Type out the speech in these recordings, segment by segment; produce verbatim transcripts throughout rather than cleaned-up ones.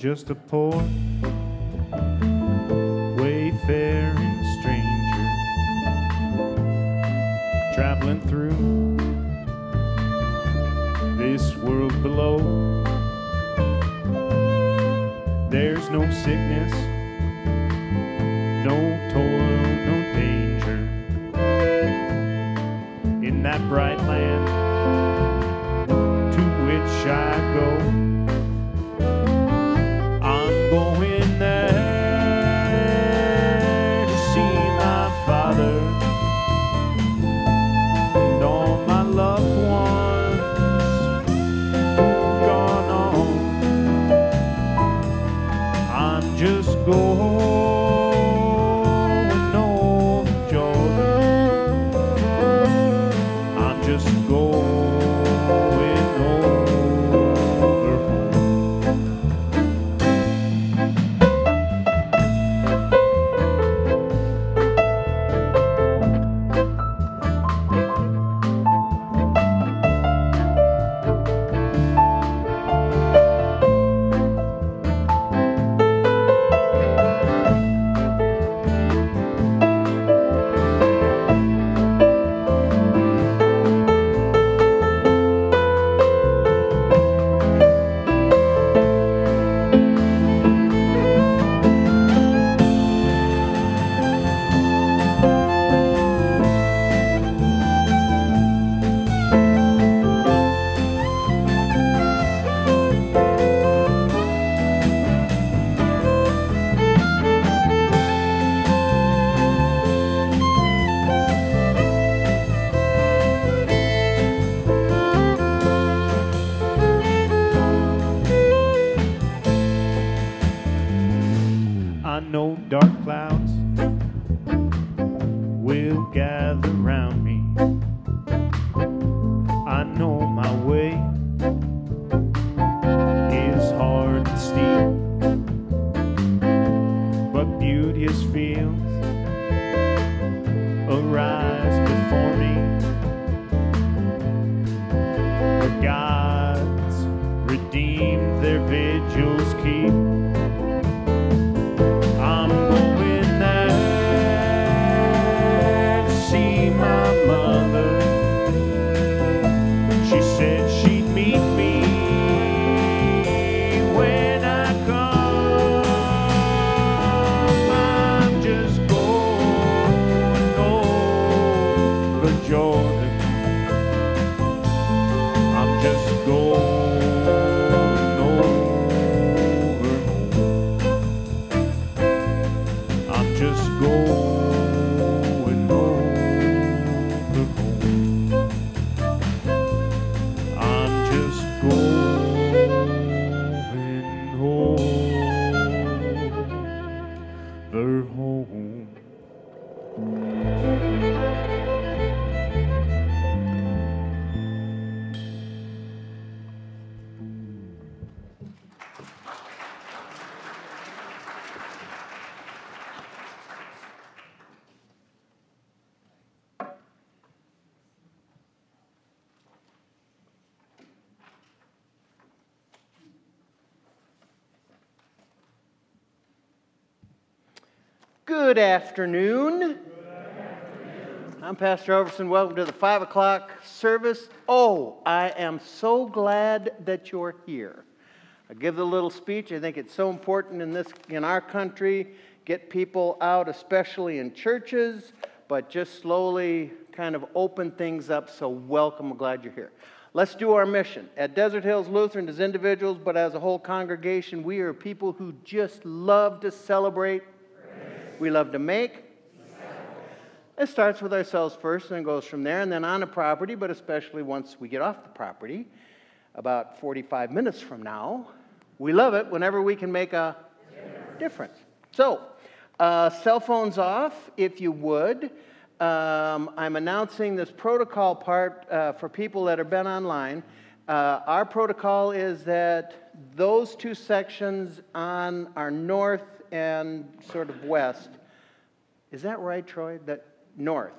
just a poor wayfaring stranger traveling through this world below. There's no sickness, no toil, no danger in that bright land to which I go. I'm going there to see my father and all my loved ones who've gone on. I'm just going over Jordan. I'm just going over home. I know dark clouds will gather round me. I know my way is hard and steep, but beauteous fields arise before me. The gods redeemed, their vigils keep. I'm going there to see my mother. She said she'd meet me when I come. I'm just going over Jordan. I'm just going over home. I'm just going over home. I'm just going over home. Good afternoon. Good afternoon. I'm Pastor Overson. Welcome to the five o'clock service. Oh, I am so glad that you're here. I give the little speech. I think it's so important in this in our country. Get people out, especially in churches, but just slowly kind of open things up. So welcome. I'm glad you're here. Let's do our mission. At Desert Hills Lutheran, as individuals, but as a whole congregation, we are people who just love to celebrate. We love to make. It starts with ourselves first and goes from there and then on the property, but especially once we get off the property, about forty-five minutes from now, we love it whenever we can make a difference. So, uh, cell phones off, if you would. Um, I'm announcing this protocol part uh, for people that have been online. Uh, our protocol is that those two sections on our north and sort of west. Is that right, Troy? That north?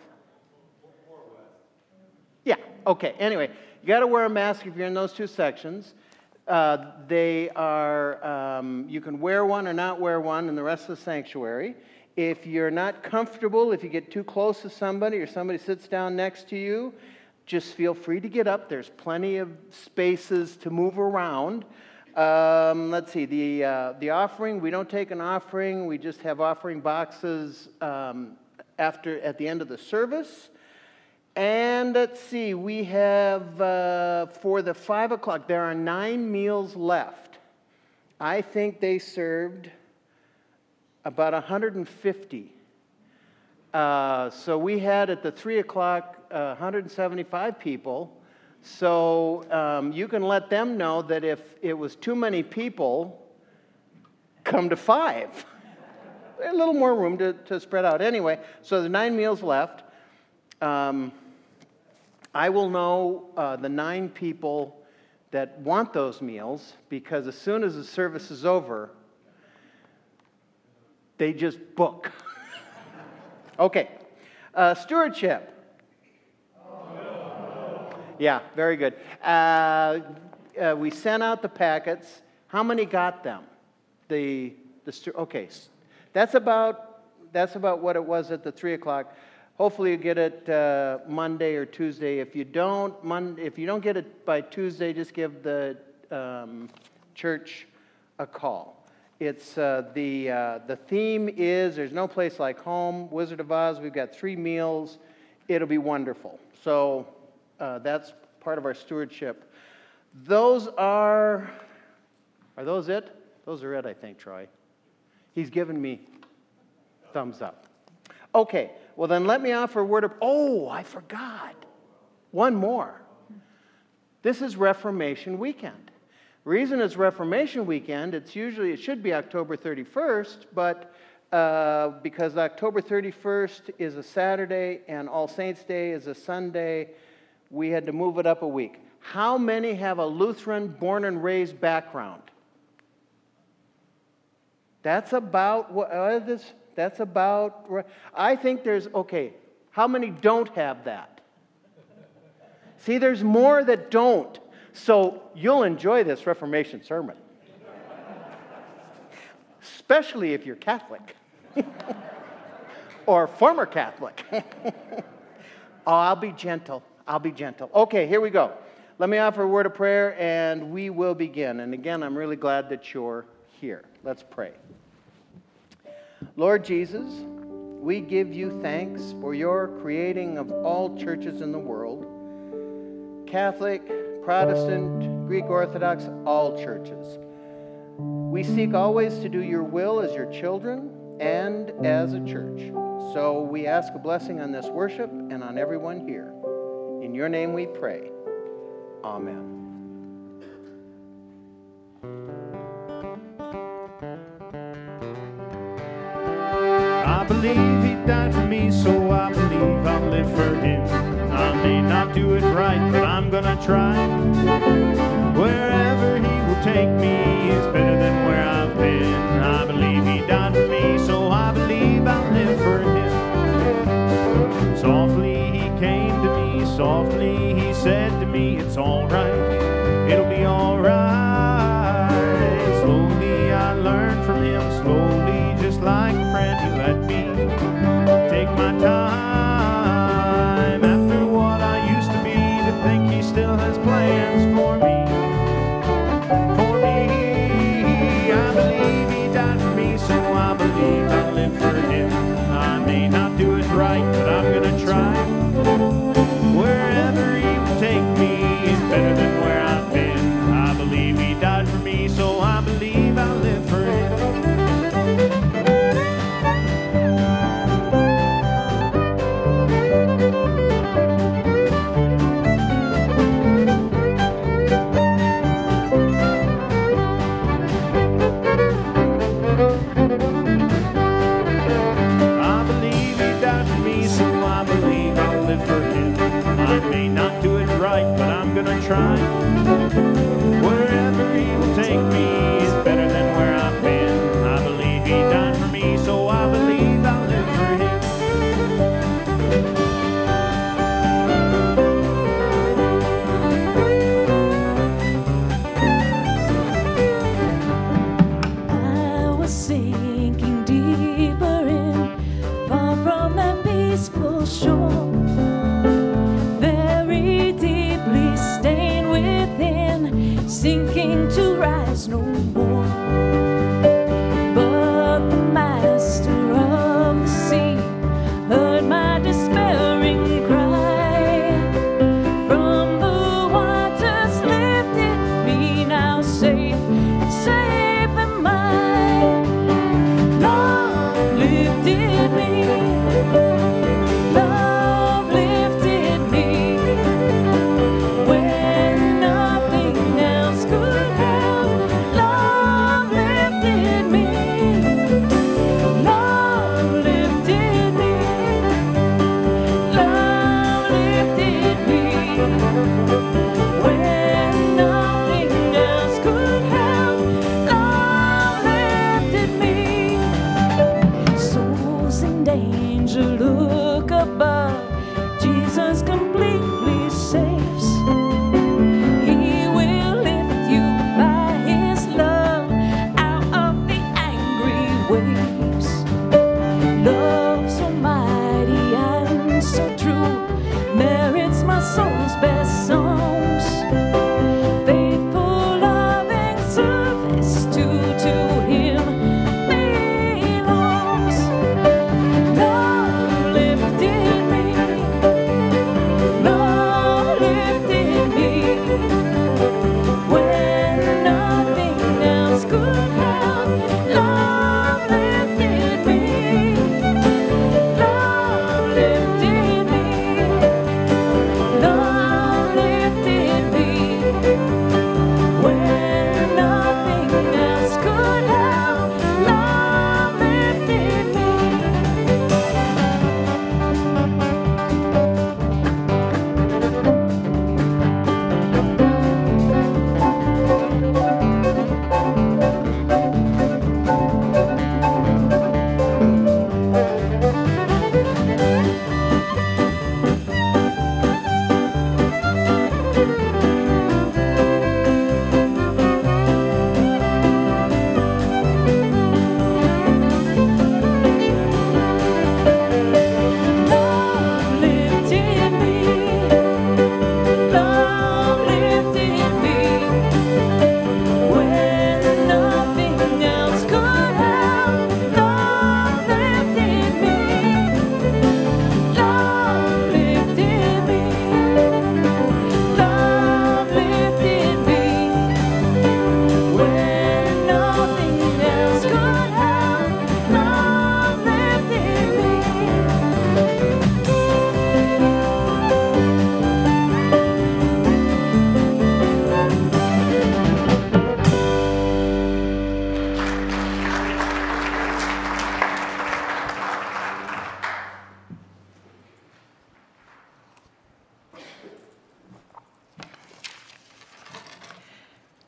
Yeah, okay. Anyway, you got to wear a mask if you're in those two sections. Uh, they are, um, you can wear one or not wear one in the rest of the sanctuary. If you're not comfortable, if you get too close to somebody or somebody sits down next to you, just feel free to get up. There's plenty of spaces to move around. Um, let's see, the, uh, the offering, we don't take an offering. We just have offering boxes um, after at the end of the service. And let's see, we have, uh, for the five o'clock, there are nine meals left. I think they served about one hundred fifty. Uh, so we had at the three o'clock, uh, one hundred seventy-five people. So um, you can let them know that if it was too many people, come to five. There's a little more room to, to spread out. Anyway, so the nine meals left. Um, I will know uh, the nine people that want those meals, because as soon as the service is over, they just book. Okay. Uh, stewardship. Yeah, very good. Uh, uh, we sent out the packets. How many got them? The the stu- okay, that's about that's about what it was at the three o'clock. Hopefully you get it uh, Monday or Tuesday. If you don't, Monday, if you don't get it by Tuesday, just give the um, church a call. It's uh, the uh, the theme is "There's no place like home." Wizard of Oz. We've got three meals. It'll be wonderful. So uh, that's part of our stewardship. Those are are those it? Those are it, I think, Troy. He's given me thumbs up. Okay. Well, then let me offer a word of. Oh, I forgot. One more. This is Reformation Weekend. Reason it's Reformation Weekend, it's usually, it should be October thirty-first, but uh, because October thirty-first is a Saturday and All Saints Day is a Sunday, we had to move it up a week. How many have a Lutheran born and raised background? That's about what uh, this. That's about. I think there's okay. How many don't have that? See, there's more that don't. So you'll enjoy this Reformation sermon. Especially if you're Catholic. Or former Catholic. Oh, I'll be gentle. I'll be gentle. Okay, here we go. Let me offer a word of prayer and we will begin. And again, I'm really glad that you're here. Let's pray. Lord Jesus, we give you thanks for your creating of all churches in the world. Catholic, Protestant, Greek Orthodox, all churches. We seek always to do your will as your children and as a church. So we ask a blessing on this worship and on everyone here. In your name we pray. Amen. I believe he died for me, so I believe I'll live for him. I may not do it right, but I'm gonna try. Wherever he will take me is better than where I've been. I believe he died for me, so I believe I'll live for him. Softly he came to me, softly he said to me, it's alright, it'll be alright. Slowly I learned from him, slowly, just like a friend who let me take my time. After what I used to be, to think he still has plans for me. For me, I believe he died for me, so I believe I'll live for him. I may not do it right, but I'm gonna try. Wherever he will take me is better than where I've been. I believe he died for me, so I believe I'll live for him. Try. Wherever he will take me is better than where I've been. I believe he died for me, so I believe I'll live for him.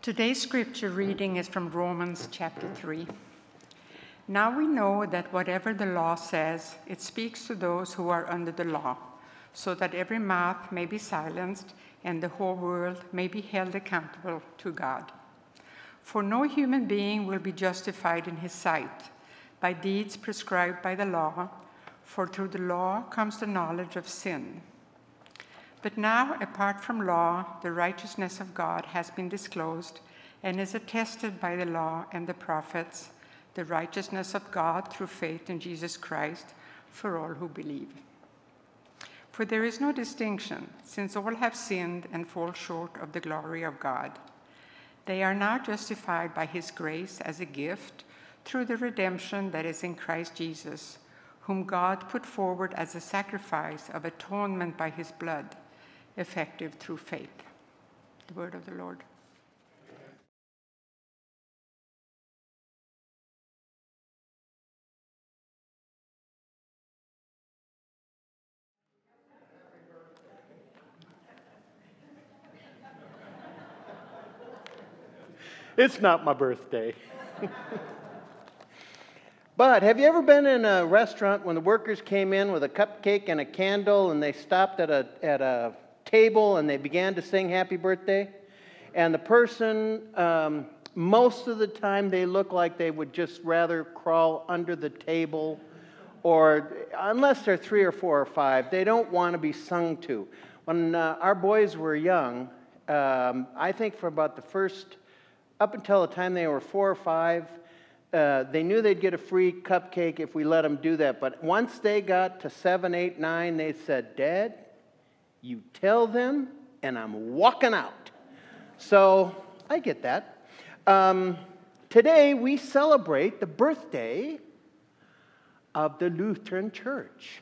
Today's scripture reading is from Romans chapter three. Now we know that whatever the law says, it speaks to those who are under the law, so that every mouth may be silenced and the whole world may be held accountable to God. For no human being will be justified in his sight by deeds prescribed by the law, for through the law comes the knowledge of sin. But now, apart from law, the righteousness of God has been disclosed and is attested by the law and the prophets, the righteousness of God through faith in Jesus Christ for all who believe. For there is no distinction, since all have sinned and fall short of the glory of God. They are now justified by his grace as a gift through the redemption that is in Christ Jesus, whom God put forward as a sacrifice of atonement by his blood, effective through faith. The word of the Lord. It's not my birthday. But have you ever been in a restaurant when the workers came in with a cupcake and a candle and they stopped at a at a table and they began to sing happy birthday? And the person, um, most of the time they look like they would just rather crawl under the table, or unless they're three or four or five, they don't want to be sung to. When uh, our boys were young, um, I think for about the first, up until the time they were four or five, Uh, they knew they'd get a free cupcake if we let them do that. But once they got to seven, eight, nine, they said, "Dad, you tell them, and I'm walking out." So I get that. Um, today we celebrate the birthday of the Lutheran Church.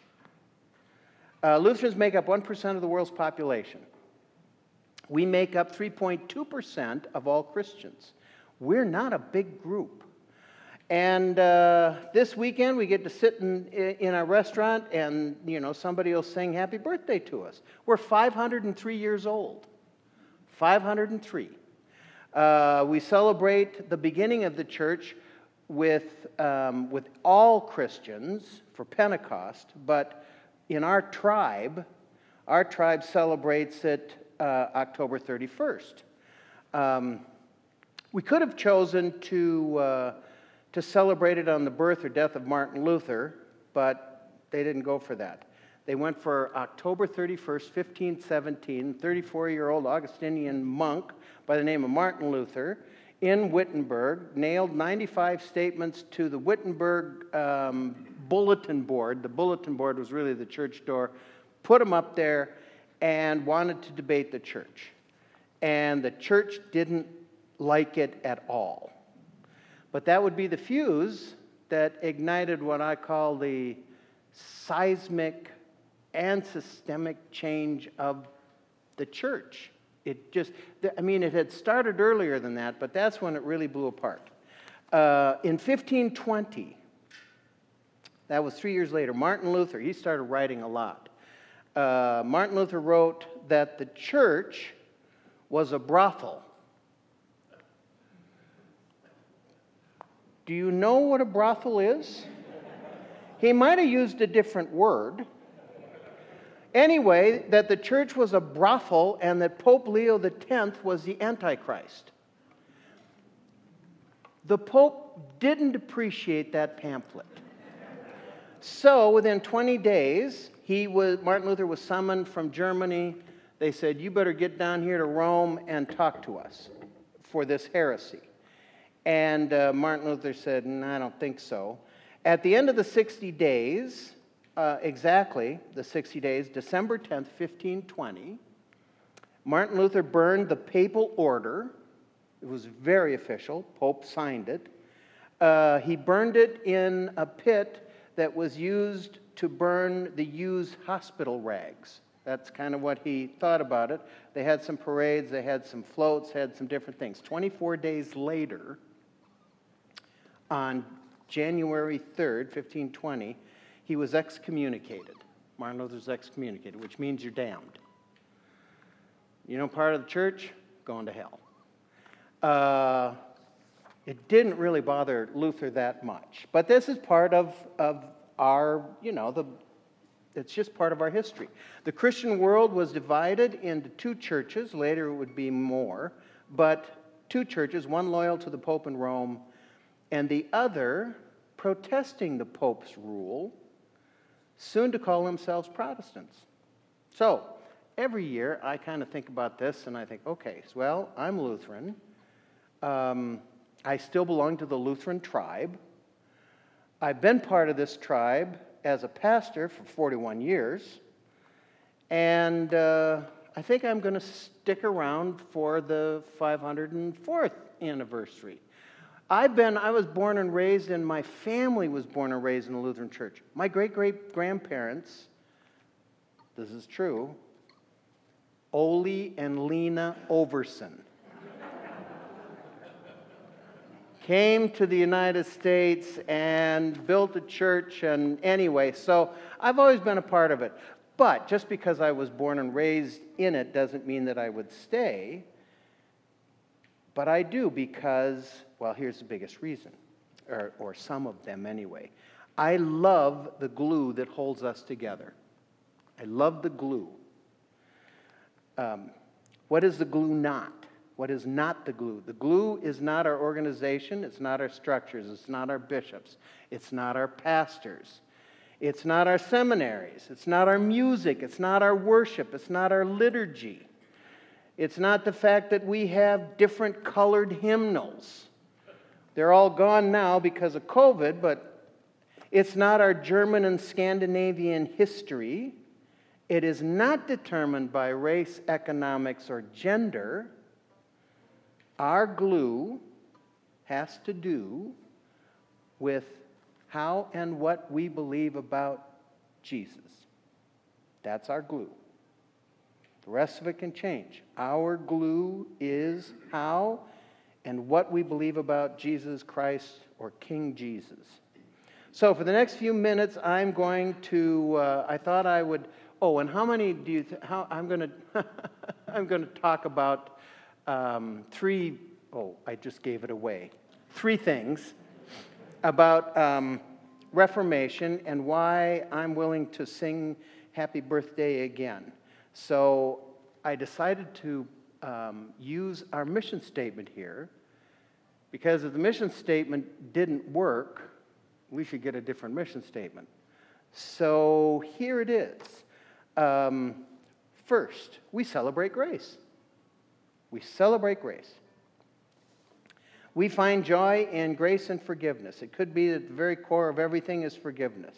Uh, Lutherans make up one percent of the world's population. We make up three point two percent of all Christians. We're not a big group. And uh, this weekend we get to sit in, in a restaurant and, you know, somebody will sing happy birthday to us. We're five hundred three years old. five hundred three. Uh, we celebrate the beginning of the church with, um, with all Christians for Pentecost, but in our tribe, our tribe celebrates it uh, October thirty-first. Um, we could have chosen to... Uh, to celebrate it on the birth or death of Martin Luther, but they didn't go for that. They went for October thirty-first, fifteen seventeen, thirty-four-year-old Augustinian monk by the name of Martin Luther in Wittenberg, nailed ninety-five statements to the Wittenberg um, bulletin board. The bulletin board was really the church door, put them up there, and wanted to debate the church. And the church didn't like it at all. But that would be the fuse that ignited what I call the seismic and systemic change of the church. It just, I mean, it had started earlier than that, but that's when it really blew apart. Uh, in fifteen twenty, that was three years later, Martin Luther, he started writing a lot. Uh, Martin Luther wrote that the church was a brothel. Do you know what a brothel is? He might have used a different word. Anyway, that the church was a brothel and that Pope Leo the tenth was the Antichrist. The Pope didn't appreciate that pamphlet. So within twenty days, he was, Martin Luther was summoned from Germany. They said, "You better get down here to Rome and talk to us for this heresy." And uh, Martin Luther said, "No, I don't think so." At the end of the sixty days, uh, exactly the sixty days, December tenth, fifteen twenty, Martin Luther burned the papal order. It was very official. Pope signed it. Uh, he burned it in a pit that was used to burn the used hospital rags. That's kind of what he thought about it. They had some parades, they had some floats, had some different things. twenty-four days later, on January third, fifteen twenty, he was excommunicated. Martin Luther's excommunicated, which means you're damned. You know, part of the church, going to hell. Uh, it didn't really bother Luther that much. But this is part of, of our, you know, the it's just part of our history. The Christian world was divided into two churches. Later it would be more. But two churches, one loyal to the Pope in Rome, and the other protesting the Pope's rule, soon to call themselves Protestants. So, every year I kind of think about this and I think, okay, well, I'm Lutheran. Um, I still belong to the Lutheran tribe. I've been part of this tribe as a pastor for forty-one years. And uh, I think I'm going to stick around for the five hundred fourth anniversary. I've been, I was born and raised, and my family was born and raised in the Lutheran Church. My great-great-grandparents, this is true, Ole and Lena Overson, came to the United States and built a church, and anyway, so I've always been a part of it. But just because I was born and raised in it doesn't mean that I would stay. But I do because, well, here's the biggest reason, or, or some of them anyway. I love the glue that holds us together. I love the glue. Um, what is the glue not? What is not the glue? The glue is not our organization, it's not our structures, it's not our bishops, it's not our pastors, it's not our seminaries, it's not our music, it's not our worship, it's not our liturgy. It's not the fact that we have different colored hymnals. They're all gone now because of COVID, but it's not our German and Scandinavian history. It is not determined by race, economics, or gender. Our glue has to do with how and what we believe about Jesus. That's our glue. The rest of it can change. Our glue is how and what we believe about Jesus Christ or King Jesus. So for the next few minutes, I'm going to, uh, I thought I would, oh, and how many do you, th- how, I'm going to, I'm going to talk about um, three, oh, I just gave it away, three things about um, Reformation and why I'm willing to sing Happy Birthday again. So I decided to um, use our mission statement here, because if the mission statement didn't work, we should get a different mission statement. So here it is. Um, first, we celebrate grace. We celebrate grace. We find joy in grace and forgiveness. It could be that the very core of everything is forgiveness.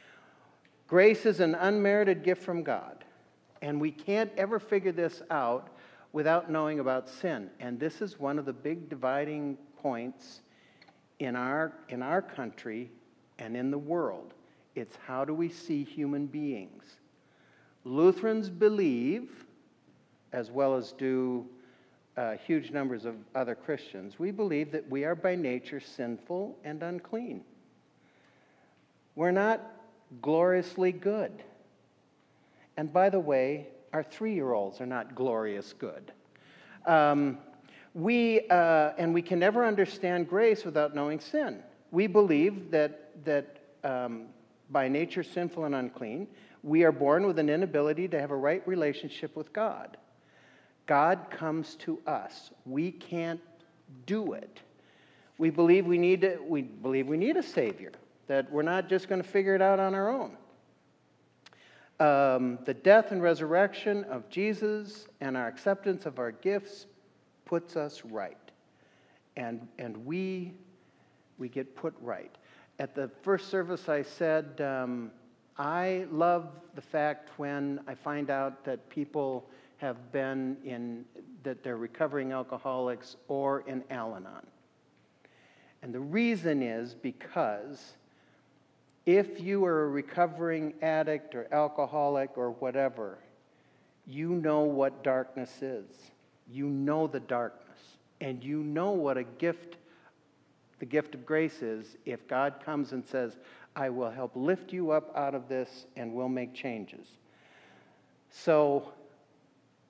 Grace is an unmerited gift from God. And we can't ever figure this out without knowing about sin. And this is one of the big dividing points in our, in our country and in the world. It's how do we see human beings? Lutherans believe, as well as do uh, huge numbers of other Christians, we believe that we are by nature sinful and unclean. We're not gloriously good. And by the way, our three-year-olds are not glorious good. Um, we uh, and we can never understand grace without knowing sin. We believe that that um, by nature sinful and unclean, we are born with an inability to have a right relationship with God. God comes to us. We can't do it. We believe we need to, we believe we need a Savior. That we're not just going to figure it out on our own. Um, the death and resurrection of Jesus and our acceptance of our gifts puts us right. And, and we, we get put right. At the first service I said, um, I love the fact when I find out that people have been in, that they're recovering alcoholics or in Al-Anon. And the reason is because if you are a recovering addict or alcoholic or whatever, you know what darkness is. You know the darkness. And you know what a gift, the gift of grace is if God comes and says, I will help lift you up out of this and we'll make changes. So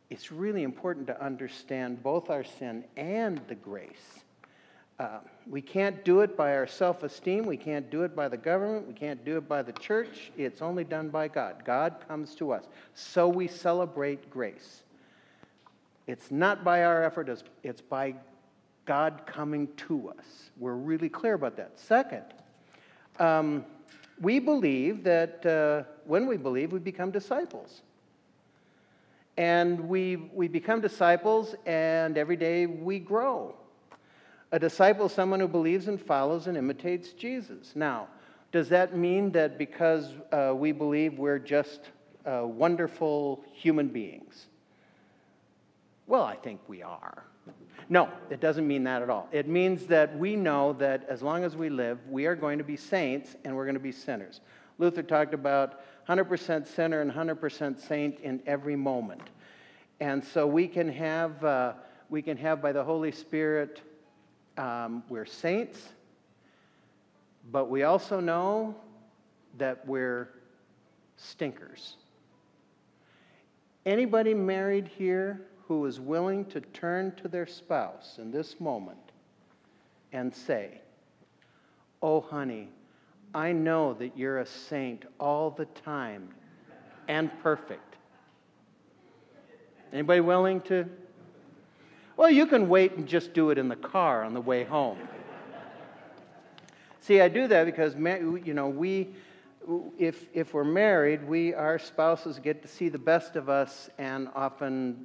it's really important to understand both our sin and the grace. Uh, we can't do it by our self-esteem. We can't do it by the government. We can't do it by the church. It's only done by God. God comes to us. So we celebrate grace. It's not by our effort. It's, it's by God coming to us. We're really clear about that. Second, um, we believe that uh, when we believe, we become disciples. And we, we become disciples, and every day we grow. A disciple is someone who believes and follows and imitates Jesus. Now, does that mean that because uh, we believe we're just uh, wonderful human beings? Well, I think we are. No, it doesn't mean that at all. It means that we know that as long as we live, we are going to be saints and we're going to be sinners. Luther talked about one hundred percent sinner and one hundred percent saint in every moment. And so we can have, uh, we can have by the Holy Spirit, um, we're saints, but we also know that we're stinkers. Anybody married here who is willing to turn to their spouse in this moment and say, "Oh, honey, I know that you're a saint all the time and perfect." Anybody willing to? Well, you can wait and just do it in the car on the way home. See, I do that because, you know, we, if if we're married, we, our spouses get to see the best of us and often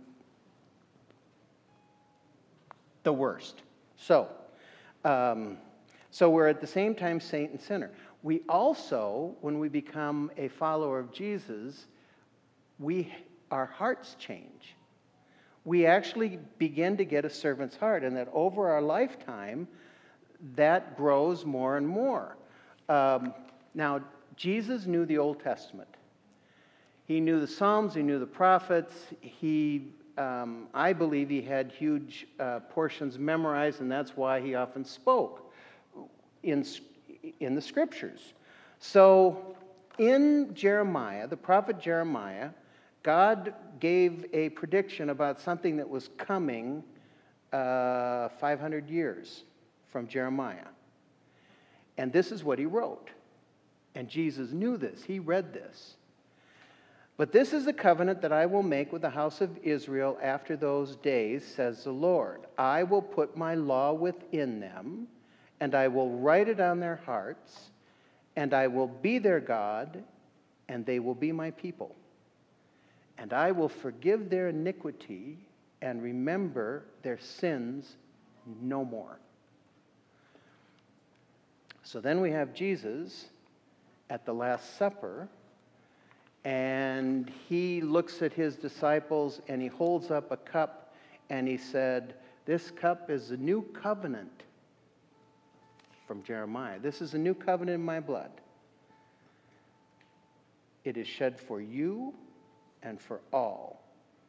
the worst. So, um, so we're at the same time saint and sinner. We also, when we become a follower of Jesus, we our hearts change. We actually begin to get a servant's heart, and that over our lifetime, that grows more and more. Um, now, Jesus knew the Old Testament. He knew the Psalms, he knew the prophets. He, um, I believe he had huge uh, portions memorized, and that's why he often spoke in, in the Scriptures. So, in Jeremiah, the prophet Jeremiah, God gave a prediction about something that was coming uh, five hundred years from Jeremiah. And this is what he wrote. And Jesus knew this. He read this. "But this is the covenant that I will make with the house of Israel after those days, says the Lord. I will put my law within them, and I will write it on their hearts, and I will be their God, and they will be my people. And I will forgive their iniquity and remember their sins no more." So then we have Jesus at the Last Supper, and he looks at his disciples and he holds up a cup and he said, "This cup is a new covenant," from Jeremiah. "This is a new covenant in my blood. It is shed for you and for all,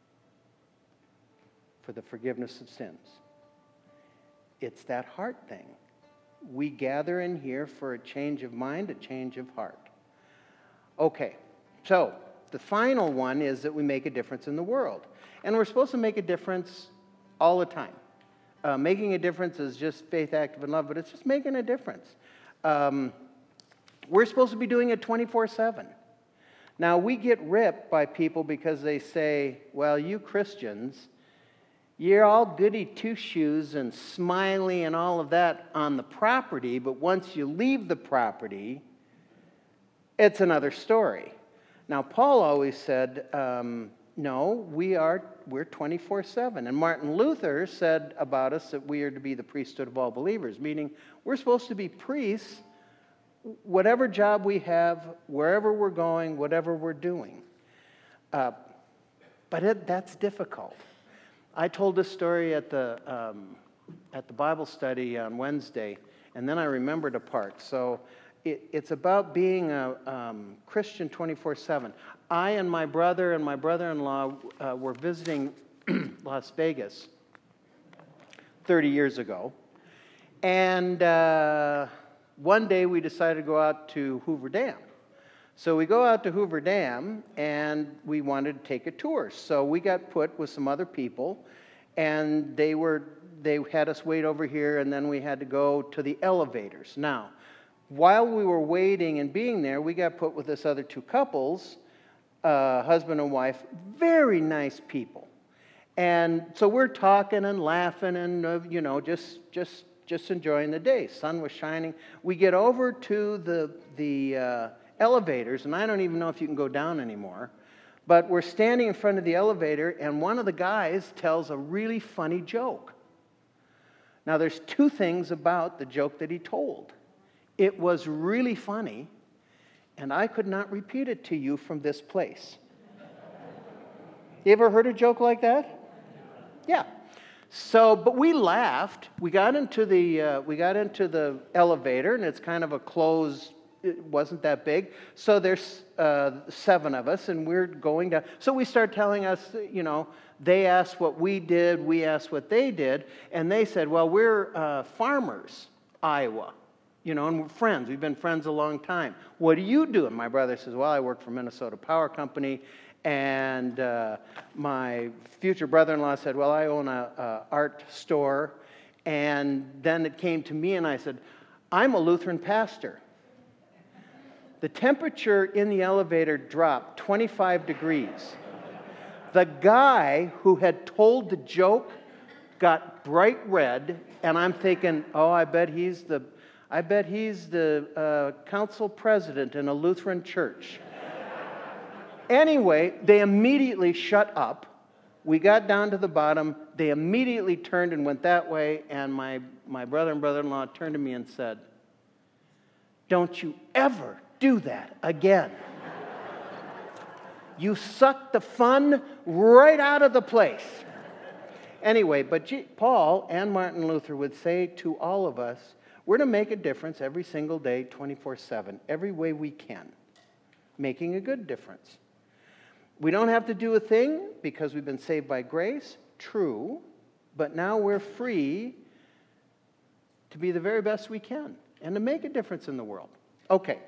for the forgiveness of sins." It's that heart thing. We gather in here for a change of mind, a change of heart. Okay, so the final one is that we make a difference in the world. And we're supposed to make a difference all the time. Uh, making a difference is just faith, active, and love, but it's just making a difference. Um, we're supposed to be doing it twenty-four seven. Now, we get ripped by people because they say, "Well, you Christians, you're all goody two-shoes and smiley and all of that on the property, but once you leave the property, it's another story." Now, Paul always said, um, no, we are, we're twenty-four seven. And Martin Luther said about us that we are to be the priesthood of all believers, meaning we're supposed to be priests whatever job we have, wherever we're going, whatever we're doing. Uh, but it, that's difficult. I told this story at the um, at the Bible study on Wednesday, and then I remembered a part. So it, it's about being a um, Christian twenty-four seven. I and my brother and my brother-in-law uh, were visiting Las Vegas thirty years ago, and Uh, one day we decided to go out to Hoover Dam. So we go out to Hoover Dam, and we wanted to take a tour. So we got put with some other people, and they were they had us wait over here, and then we had to go to the elevators. Now, while we were waiting and being there, we got put with this other two couples, uh, husband and wife, very nice people. And so we're talking and laughing and, uh, you know, just just just enjoying the day. Sun was shining. We get over to the the uh, elevators, and I don't even know if you can go down anymore, but we're standing in front of the elevator, and one of the guys tells a really funny joke. Now, there's two things about the joke that he told. It was really funny, and I could not repeat it to you from this place. You ever heard a joke like that? Yeah. So, but we laughed. We got into the uh, we got into the elevator, and it's kind of a closed. It wasn't that big. So there's uh, seven of us, and we're going down. So we start telling us, you know, they asked what we did, we asked what they did, and they said, well, we're uh, farmers, Iowa, you know, and we're friends. We've been friends a long time. What do you do? And my brother says, well, I work for Minnesota Power Company. And uh, my future brother-in-law said, well, I own a, a art store. And then it came to me, and I said, I'm a Lutheran pastor. The temperature in the elevator dropped twenty-five degrees. The guy who had told the joke got bright red, and I'm thinking, oh, I bet he's the, I bet he's the uh, council president in a Lutheran church. Anyway, they immediately shut up. We got down to the bottom. They immediately turned and went that way, and my, my brother and brother-in-law turned to me and said, don't you ever do that again. You sucked the fun right out of the place. Anyway, but G- Paul and Martin Luther would say to all of us, we're to make a difference every single day, twenty-four seven, every way we can, making a good difference. We don't have to do a thing because we've been saved by grace, true, but now we're free to be the very best we can and to make a difference in the world. Okay.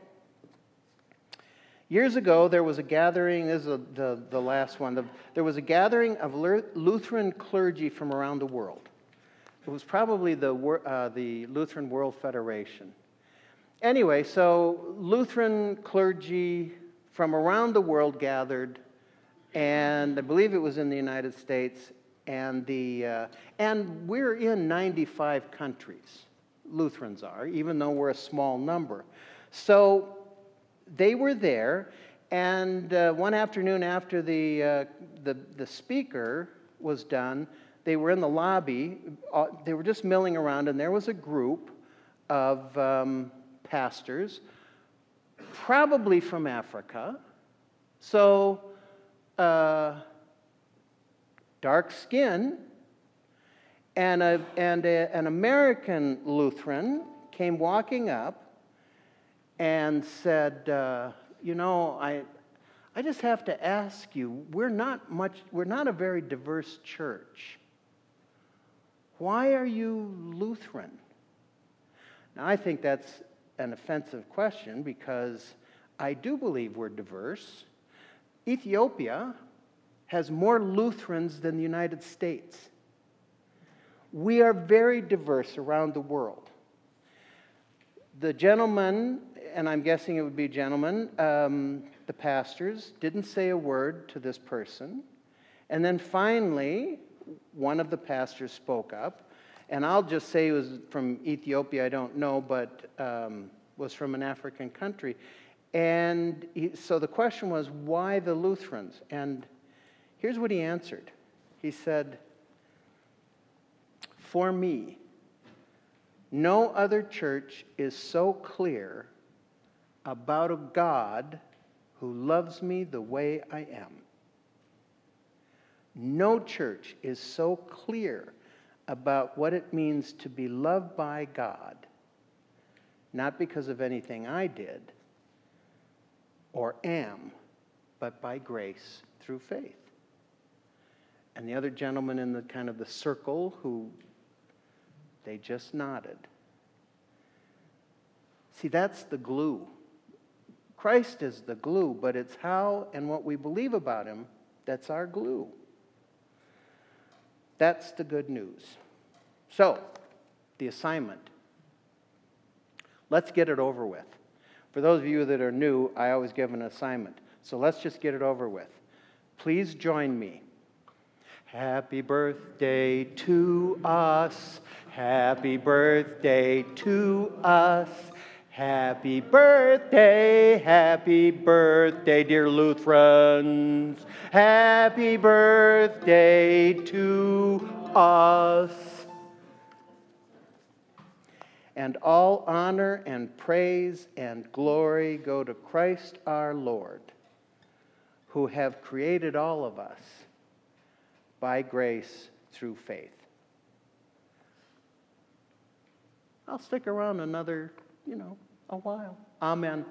Years ago, there was a gathering, this is the, the, the last one, the, there was a gathering of Lutheran clergy from around the world. It was probably the, uh, the Lutheran World Federation. Anyway, so Lutheran clergy from around the world gathered, and I believe it was in the United States, and, the, uh, and we're in ninety-five countries, Lutherans are, even though we're a small number. So they were there, and uh, one afternoon after the, uh, the the speaker was done, they were in the lobby. Uh, they were just milling around, and there was a group of um, pastors, probably from Africa. So, uh, dark skin, and a and a, an American Lutheran came walking up and said, uh, you know, I, I just have to ask you, we're not much, we're not a very diverse church. Why are you Lutheran? Now, I think that's an offensive question because I do believe we're diverse. Ethiopia has more Lutherans than the United States. We are very diverse around the world. The gentleman, and I'm guessing it would be gentlemen, um, the pastors, didn't say a word to this person. And then finally, one of the pastors spoke up. And I'll just say it was from Ethiopia, I don't know, but um, was from an African country. And he, so the question was, why the Lutherans? And here's what he answered. He said, for me, no other church is so clear about a God who loves me the way I am. No church is so clear about what it means to be loved by God, not because of anything I did or am, but by grace through faith. And the other gentleman in the kind of the circle who they just nodded. See, that's the glue. Christ is the glue, but it's how and what we believe about him that's our glue. That's the good news. So, the assignment. Let's get it over with. For those of you that are new, I always give an assignment. So let's just get it over with. Please join me. Happy birthday to us. Happy birthday to us. Happy birthday, happy birthday, dear Lutherans. Happy birthday to us. And all honor and praise and glory go to Christ our Lord, who have created all of us by grace through faith. I'll stick around another, you know, a while. Amen.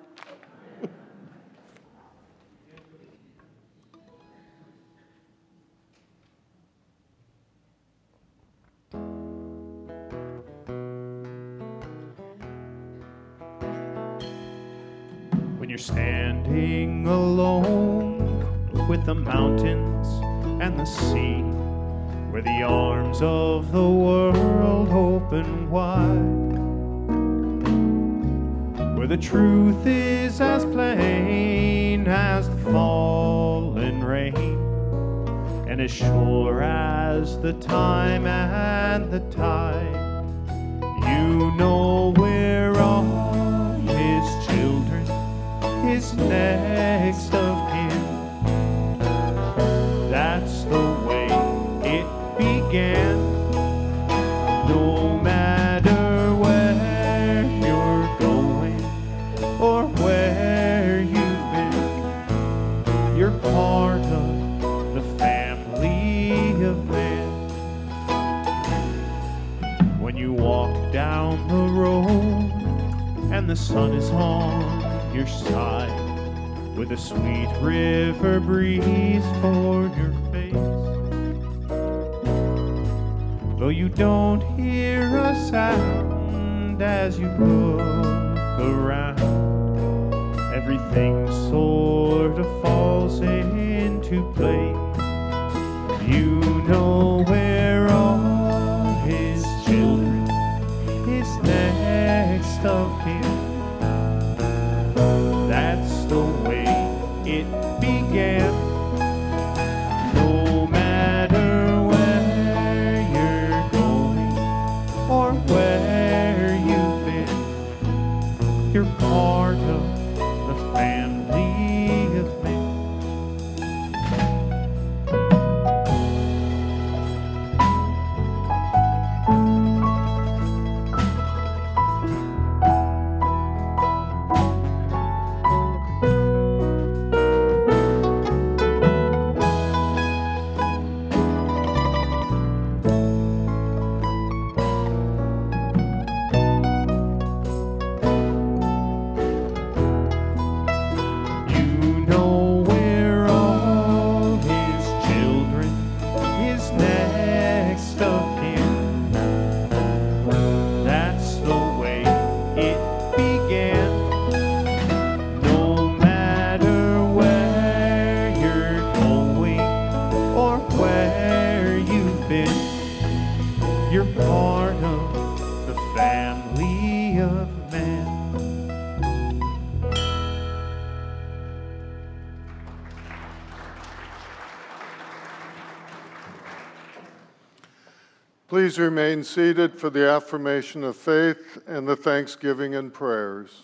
When you're standing alone with the mountains and the sea, where the arms of the world open wide, where the truth is as plain as the fallen rain, and as sure as the time and the tide, you know we're all his children, his next of kin. That's the way it began. No matter where you're going or where you've been, you're part of the family of man. When you walk down the road and the sun is on your side, with a sweet river breeze for your face, though you don't hear a sound as you look around, everything sort of falls into place. You know we're all his children, his next of kin. That's the way it began. No matter where you're going or where you've been, you're part of the family of men. Please remain seated for the affirmation of faith and the thanksgiving and prayers.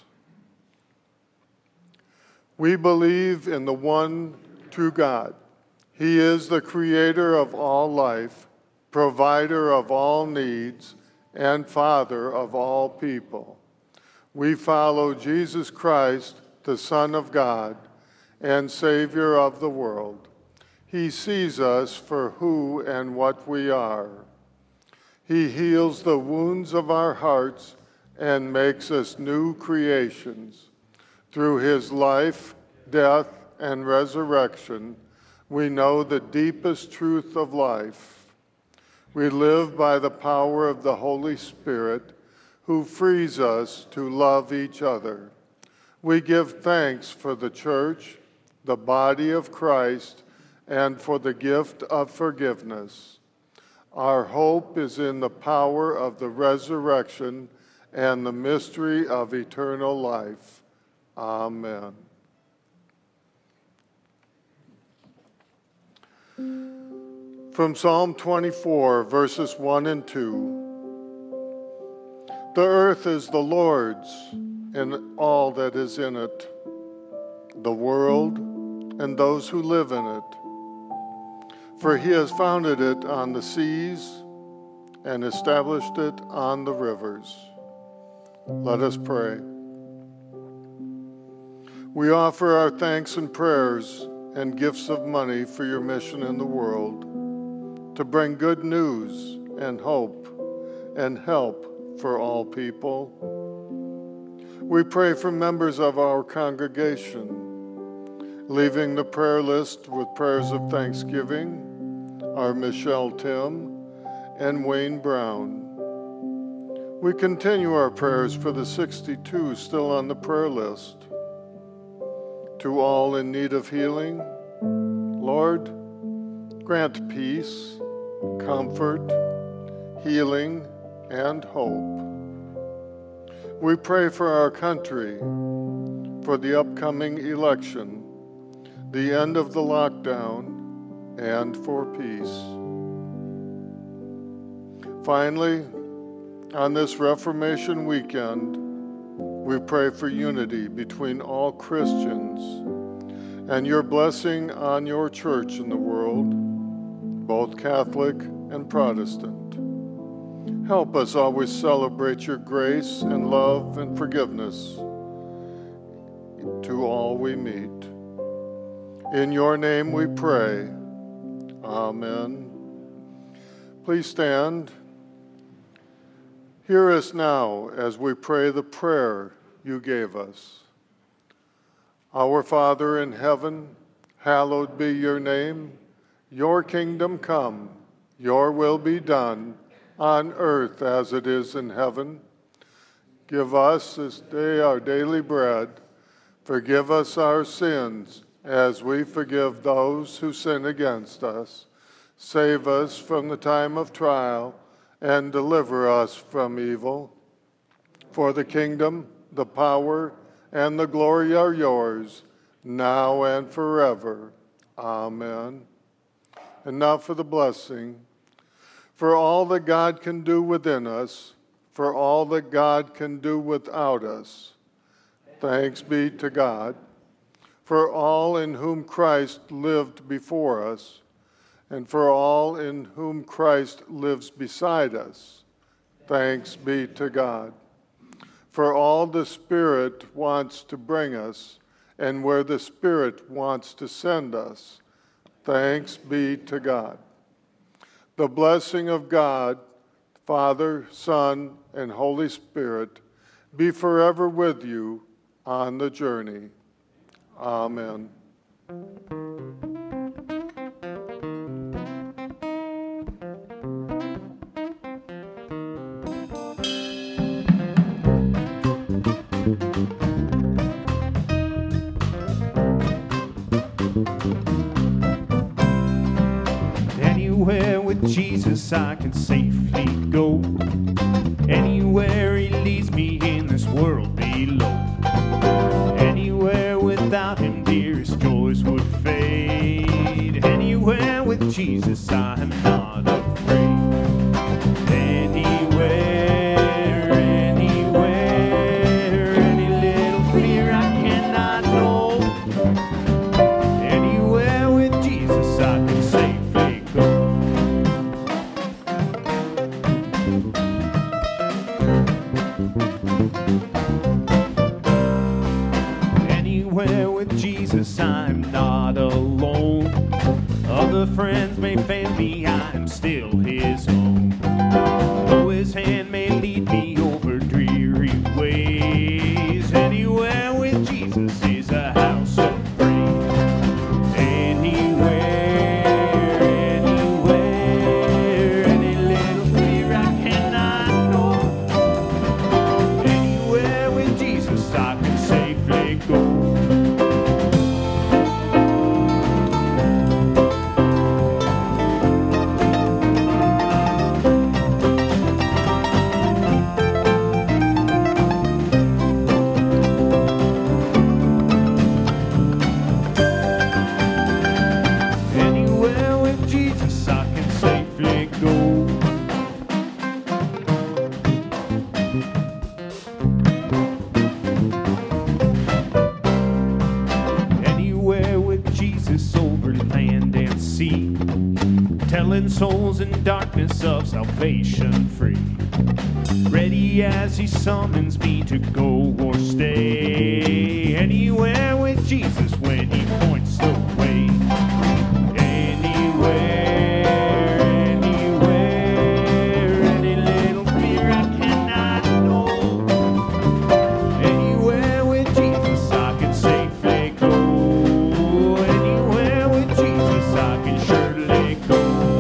We believe in the one true God. He is the creator of all life, provider of all needs, and Father of all people. We follow Jesus Christ, the Son of God and Savior of the world. He sees us for who and what we are. He heals the wounds of our hearts and makes us new creations. Through his life, death, and resurrection, we know the deepest truth of life. We live by the power of the Holy Spirit, who frees us to love each other. we give thanks for the church, the body of Christ, and for the gift of forgiveness. Our hope is in the power of the resurrection and the mystery of eternal life. Amen. From Psalm twenty-four, verses one and two. The earth is the Lord's, and all that is in it, the world and those who live in it. For he has founded it on the seas and established it on the rivers. Let us pray. We offer our thanks and prayers and gifts of money for your mission in the world, to bring good news and hope and help for all people. We pray for members of our congregation, leaving the prayer list with prayers of thanksgiving, are Michelle Tim and Wayne Brown. We continue our prayers for the sixty-two still on the prayer list. To all in need of healing, Lord, grant peace, comfort, healing, and hope. We pray for our country, for the upcoming election, the end of the lockdown, and for peace. Finally, on this Reformation weekend, we pray for unity between all Christians and your blessing on your church in the world, both Catholic and Protestant. Help us always celebrate your grace and love and forgiveness to all we meet. In your name we pray. Amen. Please stand. Hear us now as we pray the prayer you gave us. Our Father in heaven, hallowed be your name. Your kingdom come, your will be done, on earth as it is in heaven. Give us this day our daily bread. Forgive us our sins as we forgive those who sin against us. Save us from the time of trial and deliver us from evil. For the kingdom, the power, and the glory are yours, now and forever. Amen. And now for the blessing. For all that God can do within us, for all that God can do without us. Thanks be to God. For all in whom Christ lived before us, and for all in whom Christ lives beside us. Thanks be to God. For all the Spirit wants to bring us, and where the Spirit wants to send us. Thanks be to God. The blessing of God, Father, Son, and Holy Spirit be forever with you on the journey. Amen. Anywhere with Jesus I can safely go. Anywhere he leads me in this world below. Anywhere without him, dearest joys would fade. Anywhere with Jesus I am not afraid. Anywhere, anywhere, any little fear I cannot know. Anywhere with Jesus I can safely go. Anywhere with Jesus I'm not alone. Other friends may fail me, I'm still his own. Though his hand may lead me over dreary ways. Anywhere with Jesus is a house of praise. Anywhere, anywhere, any little fear I cannot know. Anywhere with Jesus I can safely selling souls in darkness of salvation free. Ready as he summons me to go or stay, anywhere with Jesus when he points the way. Anywhere, anywhere, any little fear I cannot know. Anywhere with Jesus I can safely go. Anywhere with Jesus I can surely go.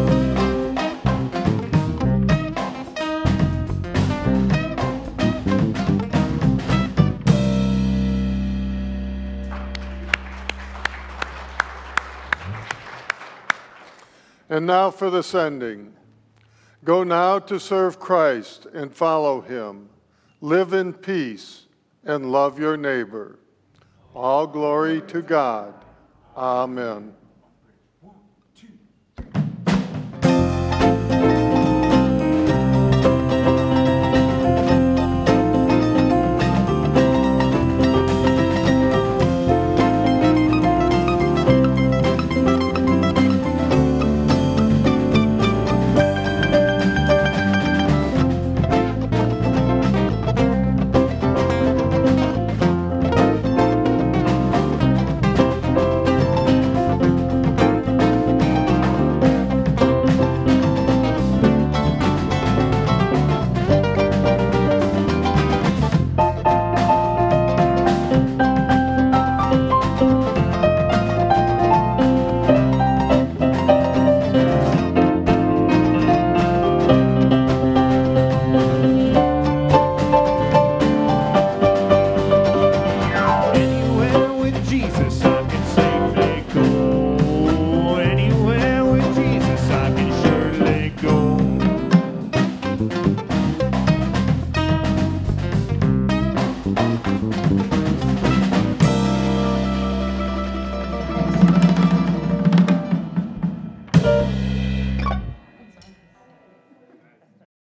And now for the sending. Go now to serve Christ and follow him. Live in peace and love your neighbor. All glory to God. Amen.